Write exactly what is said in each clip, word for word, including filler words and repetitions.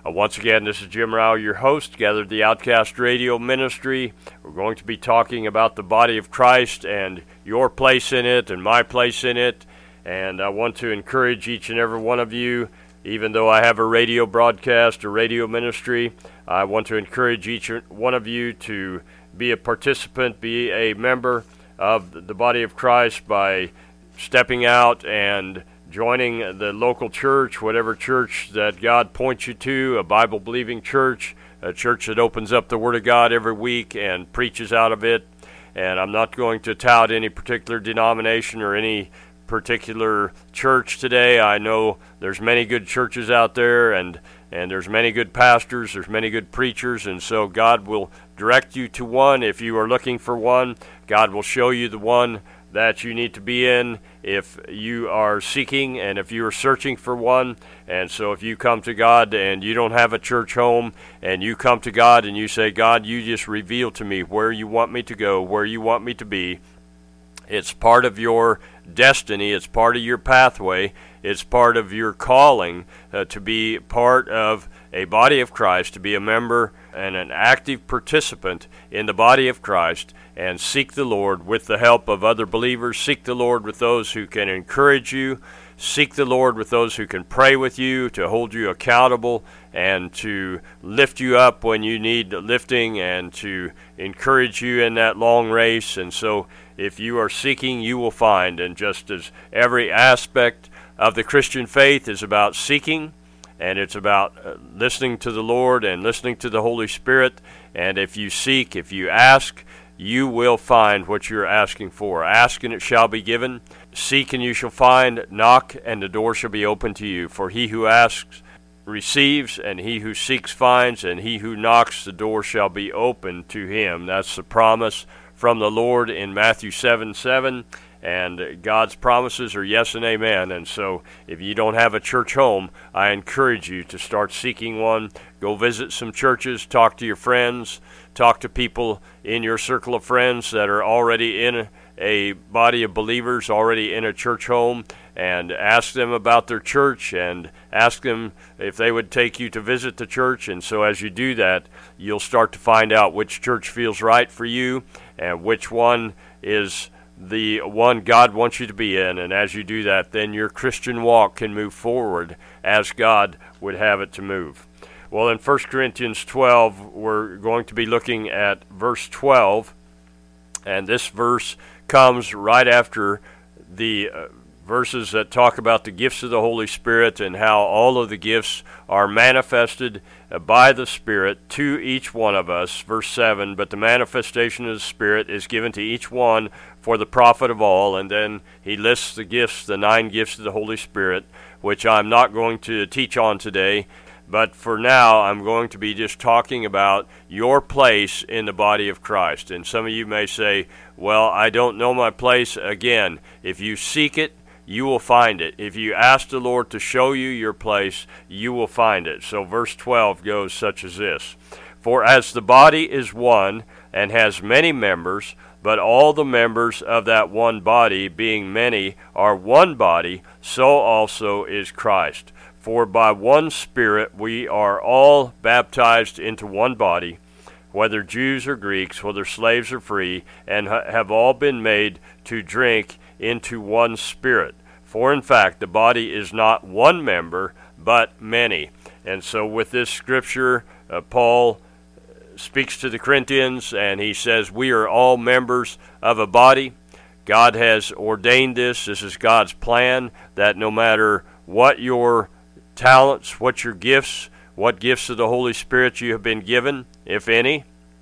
Uh, once again, this is Jim Rao, your host, Gathered the Outcast Radio Ministry. We're going to be talking about the body of Christ and your place in it and my place in it. And I want to encourage each and every one of you, even though I have a radio broadcast, a radio ministry, I want to encourage each one of you to be a participant, be a member of the body of Christ by stepping out and joining the local church, whatever church that God points you to, a Bible-believing church, a church that opens up the Word of God every week and preaches out of it. And I'm not going to tout any particular denomination or any particular church today. I know there's many good churches out there, and and there's many good pastors, there's many good preachers, and so God will direct you to one. If you are looking for one, God will show you the one that you need to be in if you are seeking and if you are searching for one. And so if you come to God and you don't have a church home, and you come to God and you say, God, you just reveal to me where you want me to go, where you want me to be. It's part of your destiny, it's part of your pathway, it's part of your calling uh, to be part of a body of Christ, to be a member and an active participant in the body of Christ, and seek the Lord with the help of other believers, seek the Lord with those who can encourage you, seek the Lord with those who can pray with you, to hold you accountable, and to lift you up when you need lifting, and to encourage you in that long race. And so if you are seeking, you will find. And just as every aspect of the Christian faith is about seeking, and it's about uh, listening to the Lord and listening to the Holy Spirit, and if you seek, if you ask, you will find what you're asking for. Ask and it shall be given. Seek and you shall find. Knock and the door shall be opened to you. For he who asks receives, and he who seeks finds, and he who knocks, the door shall be opened to him. That's the promise from the Lord in Matthew seven seven. And God's promises are yes and amen. And so if you don't have a church home, I encourage you to start seeking one. Go visit some churches, talk to your friends, talk to people in your circle of friends that are already in a body of believers, already in a church home, and ask them about their church, and ask them if they would take you to visit the church. And so as you do that, you'll start to find out which church feels right for you and which one is the one God wants you to be in. And as you do that, then your Christian walk can move forward as God would have it to move. Well, in First Corinthians twelve, we're going to be looking at verse twelve, and this verse comes right after the uh, verses that talk about the gifts of the Holy Spirit and how all of the gifts are manifested uh, by the Spirit to each one of us. Verse seven, but the manifestation of the Spirit is given to each one for the profit of all. And then he lists the gifts, the nine gifts of the Holy Spirit, which I'm not going to teach on today. But for now, I'm going to be just talking about your place in the body of Christ. And some of you may say, well, I don't know my place. Again, if you seek it, you will find it. If you ask the Lord to show you your place, you will find it. So verse twelve goes such as this. For as the body is one and has many members, but all the members of that one body, being many, are one body, so also is Christ. For by one Spirit we are all baptized into one body, whether Jews or Greeks, whether slaves or free, and ha- have all been made to drink into one Spirit. For in fact, the body is not one member, but many. And so with this scripture, uh, Paul speaks to the Corinthians, and he says, we are all members of a body. God has ordained this. This is God's plan, that no matter what your talents, what your gifts, what gifts of the Holy Spirit you have been given, if any,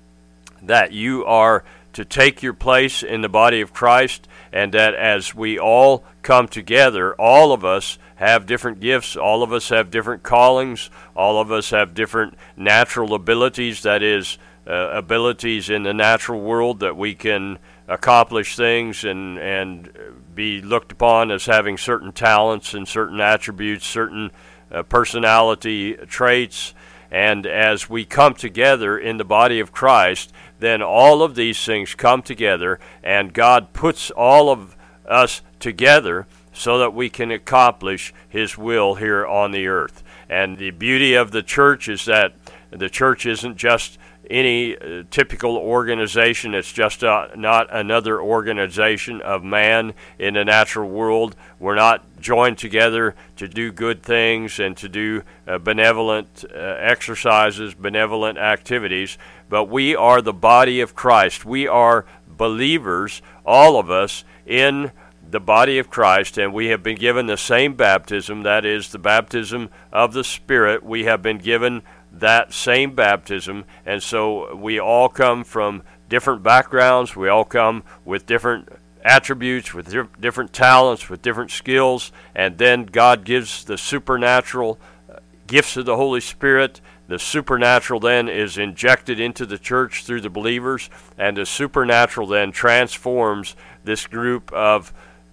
that you are to take your place in the body of Christ, and that as we all come together, all of us have different gifts, all of us have different callings, all of us have different natural abilities, that is, uh, abilities in the natural world that we can accomplish things and, and be looked upon as having certain talents and certain attributes, certain uh, personality traits. And as we come together in the body of Christ, then all of these things come together, and God puts all of us together so that we can accomplish His will here on the earth. And the beauty of the church is that the church isn't just any uh, typical organization. It's just uh, not another organization of man in the natural world. We're not joined together to do good things and to do uh, benevolent uh, exercises, benevolent activities, but we are the body of Christ. We are believers, all of us, in the body of Christ, and we have been given the same baptism, that is the baptism of the Spirit. We have been given that same baptism, and so we all come from different backgrounds. We all come with different attributes, with di- different talents, with different skills, and then God gives the supernatural uh, gifts of the Holy Spirit. The supernatural then is injected into the church through the believers, and the supernatural then transforms this group of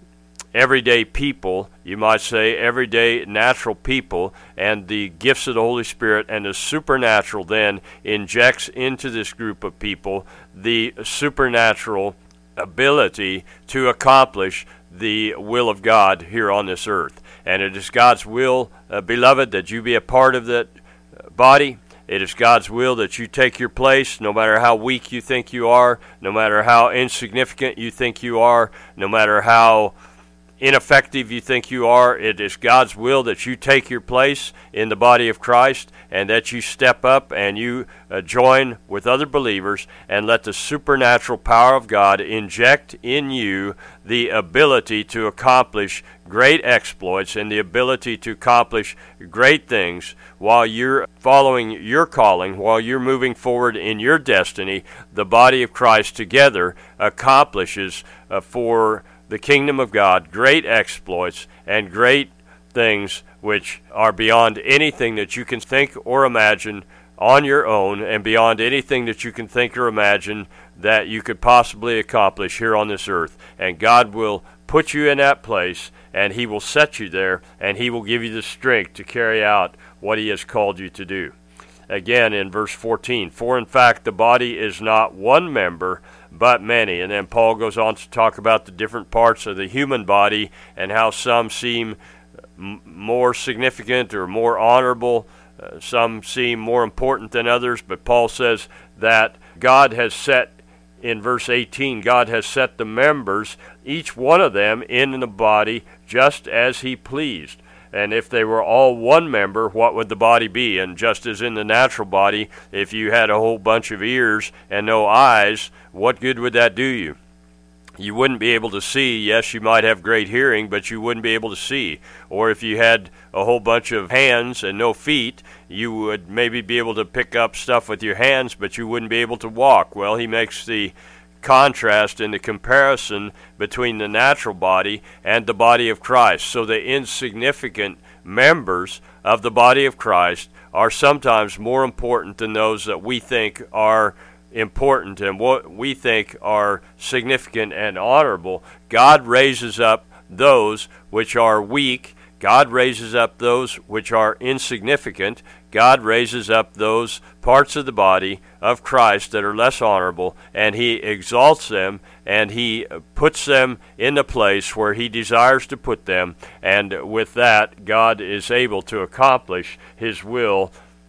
everyday people, you might say, everyday natural people, and the gifts of the Holy Spirit and the supernatural then injects into this group of people the supernatural ability to accomplish the will of God here on this earth. And it is God's will, uh, beloved, that you be a part of that body. It is God's will that you take your place, no matter how weak you think you are, no matter how insignificant you think you are, no matter how ineffective you think you are. It is God's will that you take your place in the body of Christ and that you step up and you uh, join with other believers and let the supernatural power of God inject in you the ability to accomplish great exploits and the ability to accomplish great things while you're following your calling, while you're moving forward in your destiny. The body of Christ together accomplishes uh, for the kingdom of God great exploits and great things which are beyond anything that you can think or imagine on your own, and beyond anything that you can think or imagine that you could possibly accomplish here on this earth. And God will put you in that place, and He will set you there, and He will give you the strength to carry out what He has called you to do. Again, in verse fourteen, for in fact the body is not one member, but many. And then Paul goes on to talk about the different parts of the human body and how some seem m- more significant or more honorable. Uh, some seem more important than others. But Paul says that God has set, in verse eighteen, God has set the members, each one of them, in the body just as He pleased. And if they were all one member, what would the body be? And just as in the natural body, if you had a whole bunch of ears and no eyes, what good would that do you? You wouldn't be able to see. Yes, you might have great hearing, but you wouldn't be able to see. Or if you had a whole bunch of hands and no feet, you would maybe be able to pick up stuff with your hands, but you wouldn't be able to walk. Well, he makes the contrast in the comparison between the natural body and the body of Christ. So the insignificant members of the body of Christ are sometimes more important than those that we think are important and what we think are significant and honorable. God raises up those which are weak. God raises up those which are insignificant. God raises up those parts of the body of Christ that are less honorable, and He exalts them, and He puts them in the place where He desires to put them, and with that, God is able to accomplish His will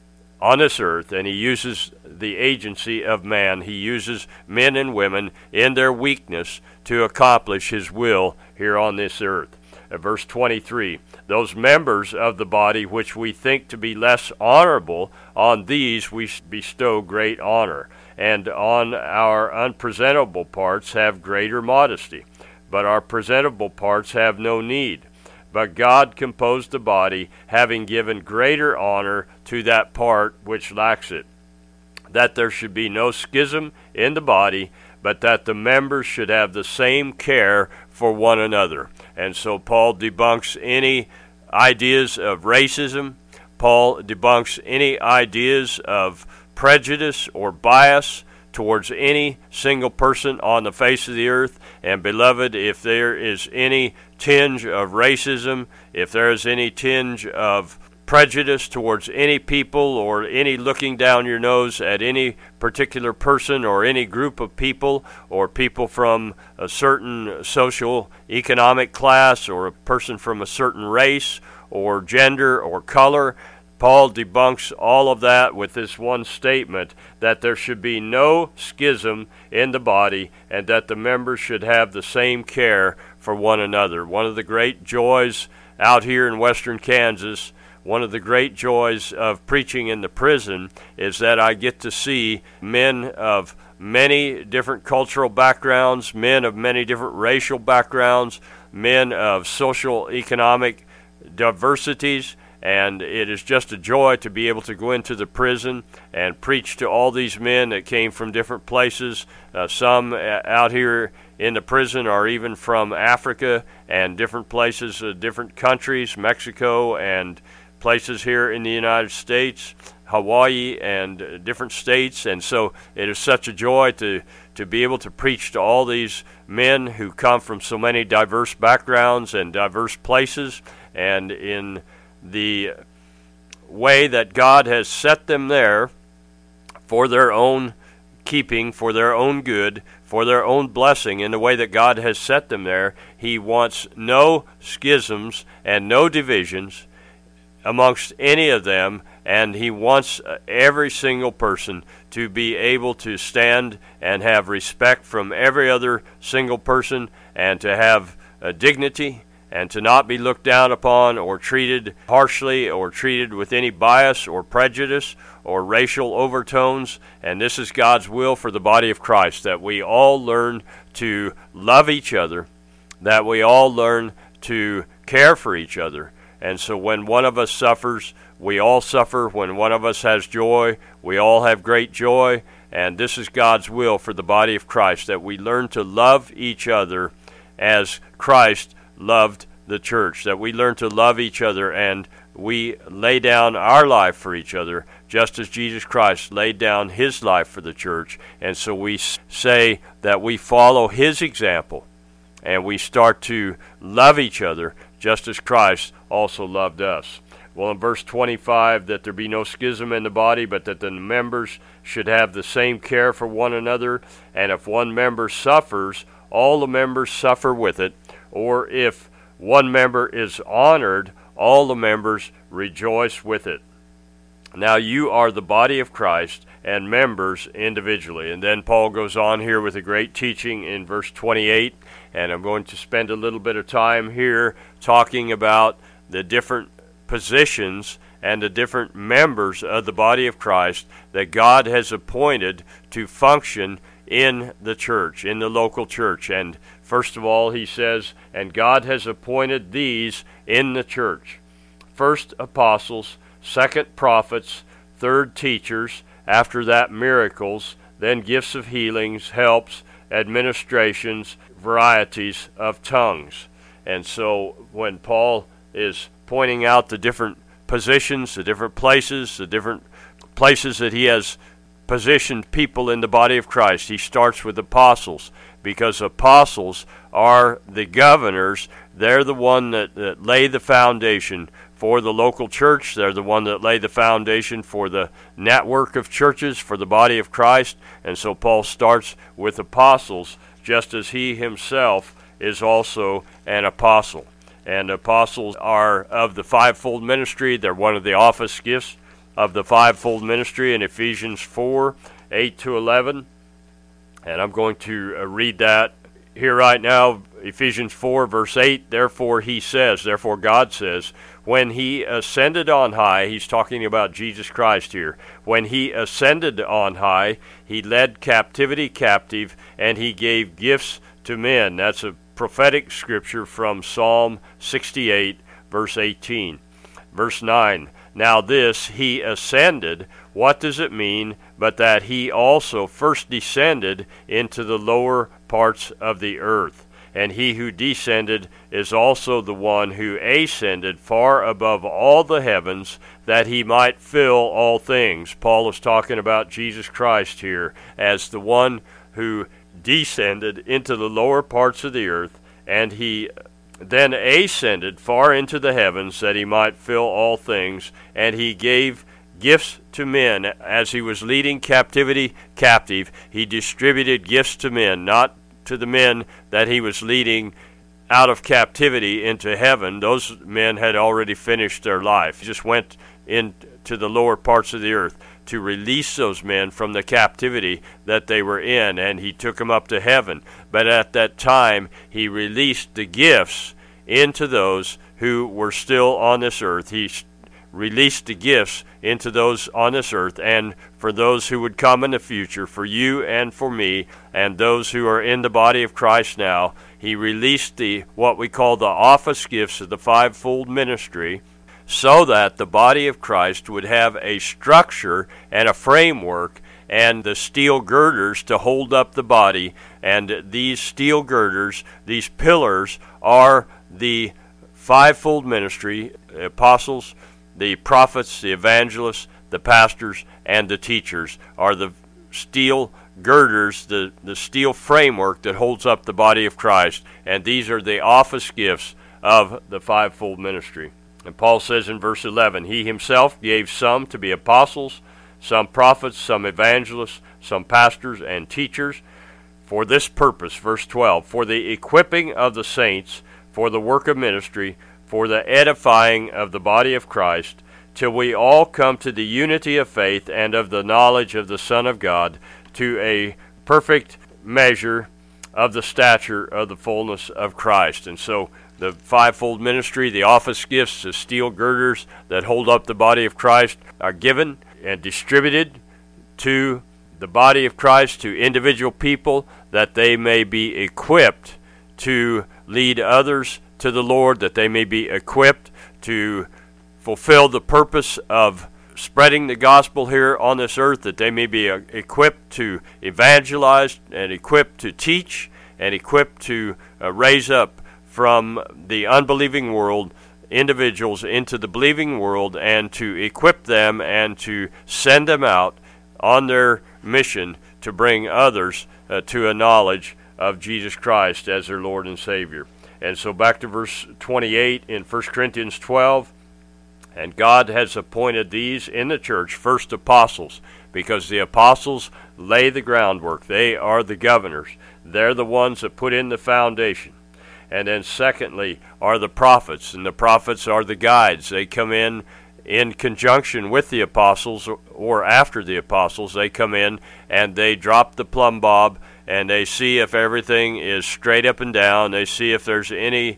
on this earth, and He uses the agency of man. He uses men and women in their weakness to accomplish His will here on this earth. Uh, verse twenty-three, those members of the body which we think to be less honorable, on these we bestow great honor, and on our unpresentable parts have greater modesty. But our presentable parts have no need. But God composed the body, having given greater honor to that part which lacks it, that there should be no schism in the body, but that the members should have the same care for one another. And so Paul debunks any ideas of racism. Paul debunks any ideas of prejudice or bias towards any single person on the face of the earth. And beloved, if there is any tinge of racism, if there is any tinge of prejudice towards any people, or any looking down your nose at any particular person or any group of people, or people from a certain social economic class, or a person from a certain race or gender or color, Paul debunks all of that with this one statement, that there should be no schism in the body and that the members should have the same care for one another. One of the great joys out here in western Kansas, one of the great joys of preaching in the prison is that I get to see men of many different cultural backgrounds, men of many different racial backgrounds, men of social economic diversities, and it is just a joy to be able to go into the prison and preach to all these men that came from different places. Uh, some out here in the prison are even from Africa and different places, uh, different countries, Mexico and places here in the United States, Hawaii and uh, different states. And so it is such a joy to, to be able to preach to all these men who come from so many diverse backgrounds and diverse places, and in the way that God has set them there for their own keeping, for their own good, for their own blessing, in the way that God has set them there. He wants no schisms and no divisions amongst any of them, and he wants every single person to be able to stand and have respect from every other single person, and to have a dignity, and to not be looked down upon or treated harshly or treated with any bias or prejudice or racial overtones. And this is God's will for the body of Christ, that we all learn to love each other, that we all learn to care for each other. And so when one of us suffers, we all suffer. When one of us has joy, we all have great joy. And this is God's will for the body of Christ, that we learn to love each other as Christ loved the church, that we learn to love each other and we lay down our life for each other, just as Jesus Christ laid down his life for the church. And so we say that we follow his example and we start to love each other just as Christ also loved us. Well, in verse twenty-five, that there be no schism in the body, but that the members should have the same care for one another. And if one member suffers, all the members suffer with it. Or if one member is honored, all the members rejoice with it. Now you are the body of Christ and members individually. And then Paul goes on here with a great teaching in verse twenty-eight, and I'm going to spend a little bit of time here talking about the different positions and the different members of the body of Christ that God has appointed to function in the church, in the local church. And first of all, he says, and God has appointed these in the church: first apostles, second prophets, third teachers, after that miracles, then gifts of healings, helps, administrations, varieties of tongues. And so when Paul is pointing out the different positions, the different places, the different places that he has positioned people in the body of Christ, he starts with apostles, because apostles are the governors. They're the one that, that lay the foundation for the local church. They're the one that lay the foundation for the network of churches, for the body of Christ. And so Paul starts with apostles, just as he himself is also an apostle. And apostles are of the fivefold ministry. They're one of the office gifts of the fivefold ministry in Ephesians four, eight to eleven. And I'm going to uh, read that here right now. Ephesians four, verse eight, therefore he says, therefore God says, when he ascended on high, he's talking about Jesus Christ here, when he ascended on high, he led captivity captive, and he gave gifts to men. That's a prophetic scripture from Psalm sixty-eight, verse eighteen. Verse nine, now this, he ascended, what does it mean but that he also first descended into the lower parts of the earth? And he who descended is also the one who ascended far above all the heavens, that he might fill all things. Paul is talking about Jesus Christ here as the one who descended into the lower parts of the earth, and he then ascended far into the heavens, that he might fill all things. And he gave gifts to men as he was leading captivity captive. He distributed gifts to men, not to the men that he was leading out of captivity into heaven. Those men had already finished their life. He just went into the lower parts of the earth, to release those men from the captivity that they were in, and he took them up to heaven. But at that time, he released the gifts into those who were still on this earth. He released the gifts into those on this earth, and for those who would come in the future, for you and for me, and those who are in the body of Christ now, he released the what we call the office gifts of the fivefold ministry, so that the body of Christ would have a structure and a framework and the steel girders to hold up the body. And these steel girders, these pillars, are the fivefold ministry: the apostles, the prophets, the evangelists, the pastors, and the teachers are the steel girders, the, the steel framework that holds up the body of Christ. And these are the office gifts of the fivefold ministry. And Paul says in verse eleven, he himself gave some to be apostles, some prophets, some evangelists, some pastors and teachers, for this purpose, verse twelve, for the equipping of the saints, for the work of ministry, for the edifying of the body of Christ, till we all come to the unity of faith and of the knowledge of the Son of God, to a perfect measure of the stature of the fullness of Christ. And so the fivefold ministry, the office gifts, the steel girders that hold up the body of Christ are given and distributed to the body of Christ, to individual people, that they may be equipped to lead others to the Lord, that they may be equipped to fulfill the purpose of spreading the gospel here on this earth, that they may be equipped to evangelize and equipped to teach and equipped to uh, raise up from the unbelieving world individuals into the believing world, and to equip them and to send them out on their mission to bring others uh, to a knowledge of Jesus Christ as their Lord and Savior. And so back to verse twenty-eight in First Corinthians twelve, and God has appointed these in the church first apostles, because the apostles lay the groundwork. They are the governors. They're the ones that put in the foundation. And then secondly are the prophets, and the prophets are the guides. They come in in conjunction with the apostles, or after the apostles. They come in and they drop the plumb bob, and they see if everything is straight up and down. They see if there's anything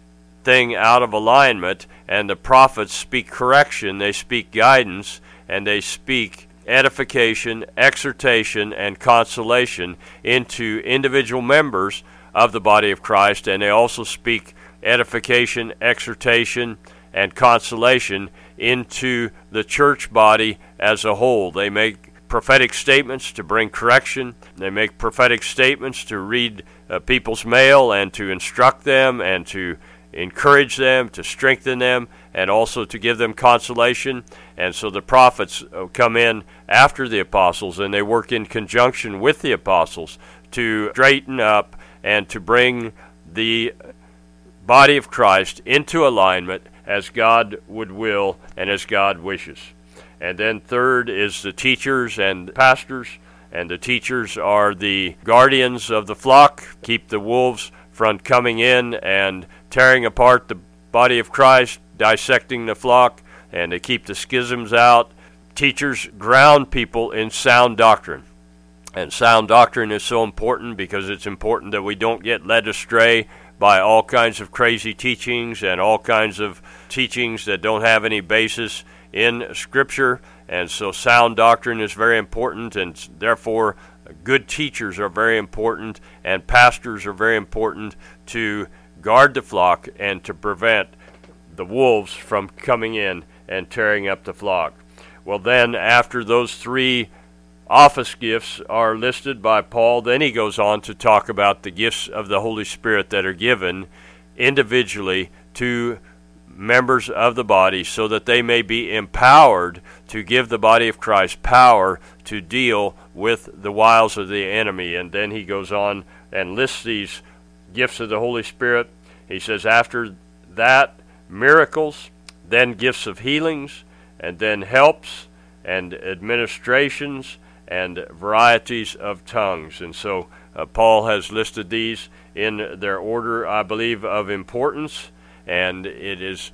out of alignment, and the prophets speak correction, they speak guidance, and they speak edification, exhortation, and consolation into individual members of the body of Christ. And they also speak edification, exhortation, and consolation into the church body as a whole. They make prophetic statements to bring correction. They make prophetic statements to read uh, people's mail and to instruct them and to encourage them, to strengthen them, and also to give them consolation. And so the prophets uh, come in after the apostles, and they work in conjunction with the apostles to straighten up and to bring the body of Christ into alignment as God would will and as God wishes. And then third is the teachers and pastors. And the teachers are the guardians of the flock, keep the wolves from coming in and tearing apart the body of Christ, dissecting the flock, and they keep the schisms out. Teachers ground people in sound doctrine. And sound doctrine is so important because it's important that we don't get led astray by all kinds of crazy teachings and all kinds of teachings that don't have any basis in Scripture. And so sound doctrine is very important, and therefore good teachers are very important, and pastors are very important to guard the flock and to prevent the wolves from coming in and tearing up the flock. Well, then after those three office gifts are listed by Paul, then he goes on to talk about the gifts of the Holy Spirit that are given individually to members of the body, so that they may be empowered to give the body of Christ power to deal with the wiles of the enemy. And then he goes on and lists these gifts of the Holy Spirit. He says after that, miracles, then gifts of healings, and then helps and administrations, and varieties of tongues. And so uh, Paul has listed these in their order, I believe, of importance, and it is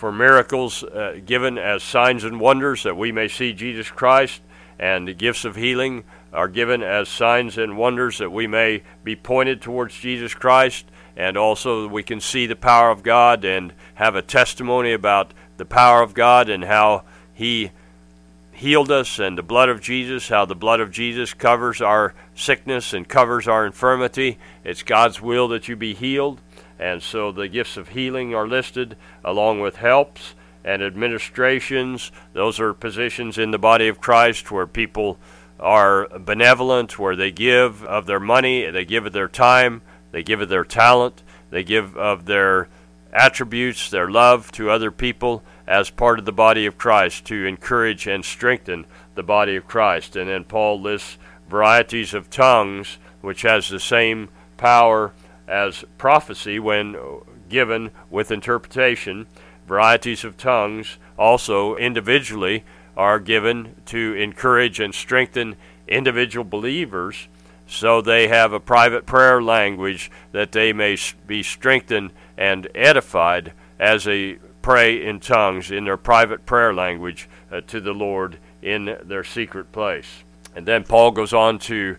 for miracles uh, given as signs and wonders that we may see Jesus Christ, and the gifts of healing are given as signs and wonders that we may be pointed towards Jesus Christ, and also we can see the power of God and have a testimony about the power of God and how He healed us, and the blood of Jesus, how the blood of Jesus covers our sickness and covers our infirmity. It's God's will that you be healed, and so the gifts of healing are listed along with helps and administrations. Those are positions in the body of Christ where people are benevolent, where they give of their money, they give of their time, they give of their talent, they give of their attributes, their love to other people as part of the body of Christ to encourage and strengthen the body of Christ. And then Paul lists varieties of tongues, which has the same power as prophecy when given with interpretation. Varieties of tongues also individually are given to encourage and strengthen individual believers, so they have a private prayer language that they may be strengthened and edified as they pray in tongues in their private prayer language uh, to the Lord in their secret place. And then Paul goes on to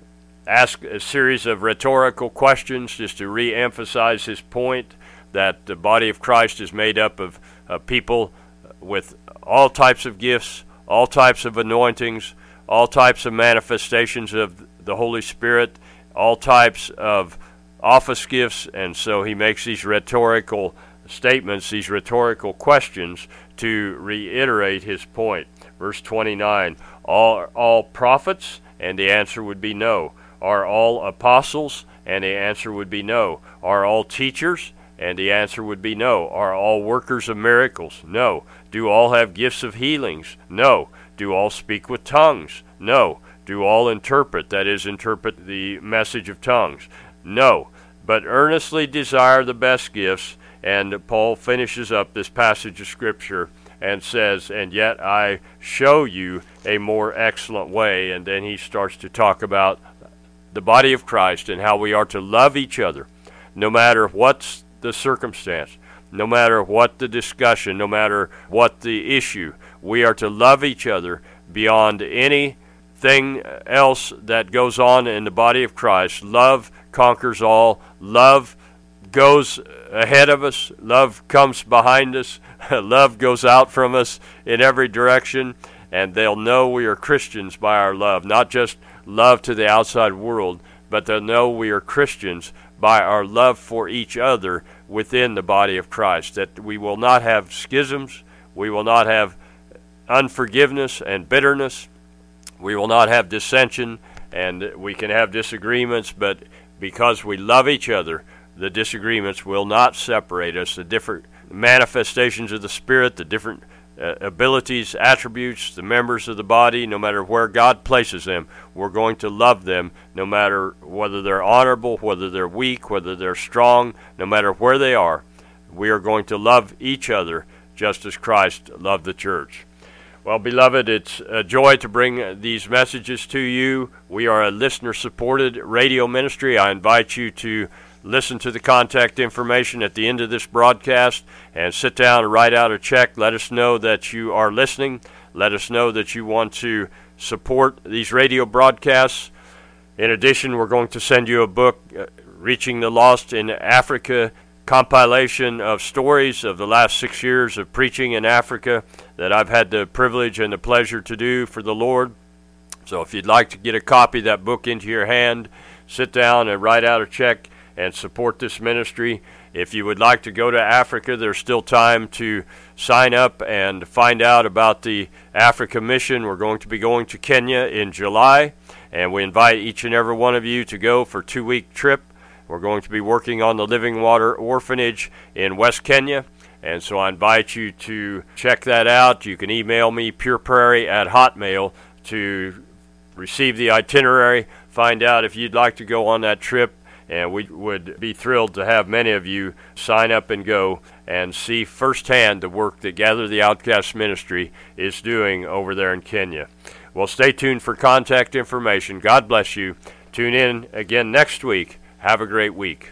ask a series of rhetorical questions just to re-emphasize his point that the body of Christ is made up of uh, people with all types of gifts, all types of anointings, all types of manifestations of the Holy Spirit, all types of office gifts. And so he makes these rhetorical statements, these rhetorical questions to reiterate his point. Verse twenty-nine, all, all prophets? And the answer would be no. Are all apostles? And the answer would be no. Are all teachers? And the answer would be no. Are all workers of miracles? No. Do all have gifts of healings? No. Do all speak with tongues? No. Do all interpret, that is, interpret the message of tongues? No. But earnestly desire the best gifts. And Paul finishes up this passage of Scripture and says, and yet I show you a more excellent way. And then he starts to talk about the body of Christ and how we are to love each other, no matter what's the circumstance, no matter what the discussion, no matter what the issue. We are to love each other beyond anything else that goes on in the body of Christ. Love conquers all. Love goes ahead of us. Love comes behind us. Love goes out from us in every direction, and they'll know we are Christians by our love, not just love to the outside world, but they'll know we are Christians by our love for each other within the body of Christ, that we will not have schisms, we will not have unforgiveness and bitterness, we will not have dissension, and we can have disagreements, but because we love each other, the disagreements will not separate us. The different manifestations of the Spirit, the different uh, abilities, attributes, the members of the body, no matter where God places them, we're going to love them no matter whether they're honorable, whether they're weak, whether they're strong, no matter where they are. We are going to love each other just as Christ loved the church. Well, beloved, it's a joy to bring these messages to you. We are a listener-supported radio ministry. I invite you to listen to the contact information at the end of this broadcast and sit down and write out a check. Let us know that you are listening. Let us know that you want to support these radio broadcasts. In addition, we're going to send you a book, uh, Reaching the Lost in Africa, compilation of stories of the last six years of preaching in Africa that I've had the privilege and the pleasure to do for the Lord. So if you'd like to get a copy of that book into your hand, sit down and write out a check and support this ministry. If you would like to go to Africa, there's still time to sign up and find out about the Africa mission. We're going to be going to Kenya in July, and we invite each and every one of you to go for a two-week trip. We're going to be working on the Living Water Orphanage in West Kenya, and so I invite you to check that out. You can email me, Pure Prairie at Hotmail, to receive the itinerary, find out if you'd like to go on that trip. And we would be thrilled to have many of you sign up and go and see firsthand the work that Gather the Outcast Ministry is doing over there in Kenya. Well, stay tuned for contact information. God bless you. Tune in again next week. Have a great week.